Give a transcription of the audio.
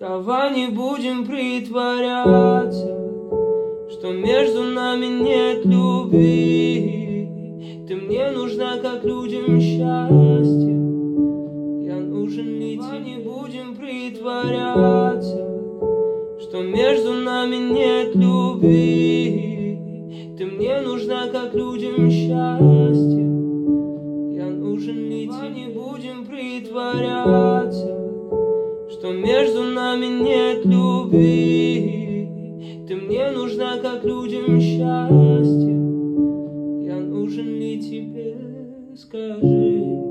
Давай не будем притворяться, что между нами нет любви. Ты мне нужна, как людям счастье, я нужен ли тебе. Не будем притворяться, что между нами нет любви. Ты мне нужна, как людям счастье, я нужен ли тебе. Не будем притворяться, что между нами нет любви. Ты мне нужна, как людям счастье, я нужен ли тебе, скажи.